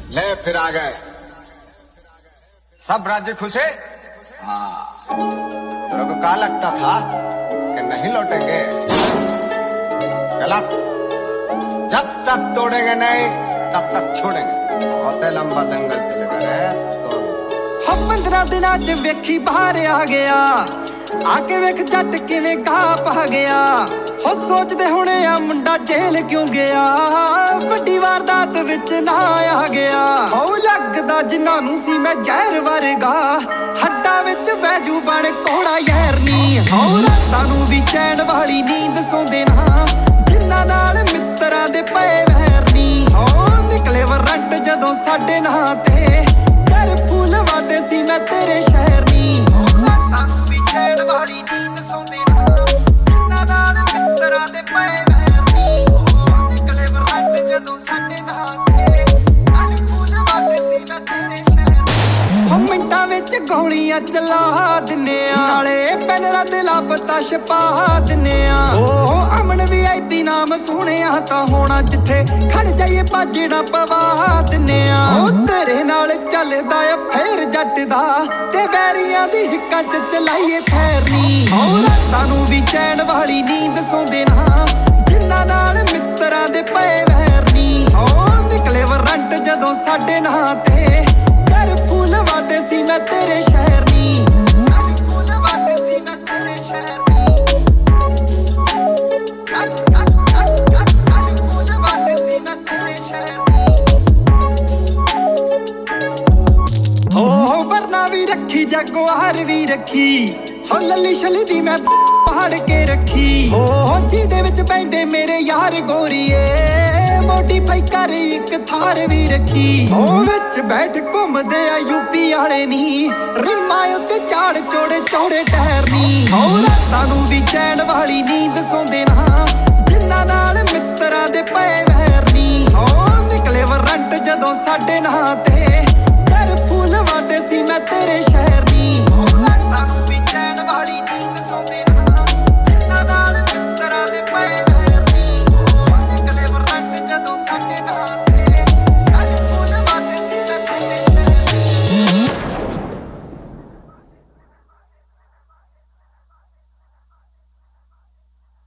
ले फिर आ गए सब राज्य खुशे। हाँ, तेरे को क्या लगता था कि नहीं लौटेंगे? गलत। जब तक तोड़ेंगे नहीं तब तक छोड़ेंगे। बहुत लंबा दंगल चलेगा रे तो। हम 15 दिनां च वेखी बाहर आ गया, आके वेख जट किवें घाह पा गया। हो सोचदे हुणे आ मुंडा जेल क्यों गया, वड्डी वारदात विच ना आ गया। हो लगदा जिन्हां नूं सी मैं जहर वर्गा, हड्डां विच बैजू बण कोड़ा यहर नी। हो रातां नूं भी चैन वाली नींद सौंदे ना, जिन्हां नाल मित्तरां दे पए वैर नी। हो निकले वरंट जदों साडे नां ते, घर फूल वादे सी मैं तेरे शहर नी। हो रातां नूं भी चैन वाली नींद सौंदे ना, जिन्हां नाल मित्तरां दे पए वैर नी। हो निकले वरंट जदों साडे नां ते, घर फूल वादे सी मैं तेरे शहर नी। हो मिंटां विच गोलियां चला दिन्ने आ, नाले पैनरां ते लापता छपा दिन्ने आ। ओ अमन VIP नाम सुणिया तां होना जिथे खड़ जाइए भाजड़ा पवा दिन्ने आ। ओ तेरे नाल चलदा आ फेर जट दा, ते वैरियां दी हिक्कां च चलाइए फैरनी। हो रातां नूं भी चैन वाली नींद सौंदे ना, जिन्हां नाल मित्तरां दे पए वैर नी। हो निकले वरंट जदों साडे नां ते, घर फूल वादे सी मैं तेरे शहर नी। घर फूल वादे सी मैं तेरे शहर नी। घर फूल वादे सी मैं तेरे शहर नी। हो वरना भी रखी जगुआर भी रखी, हो लली शली दी मैं पहाड़ के रखी। हो जिहदे विच पैंदे मेरे यार गोरीए, मोडीफाई कर एक थार भी रखी। हो विच बैठ घुमदे आ UP वाले नी, रिमां उत्ते झाड़ चोड़े चौड़े टैर नी। हो रातां नूं भी चैन वाली नींद सौंदे ना, जिन्हां नाल मित्तरां दे पए वैर नी। हो निकले वरंट जदों साडे नां ते, घर फूल वादे सी मैं तेरे शहर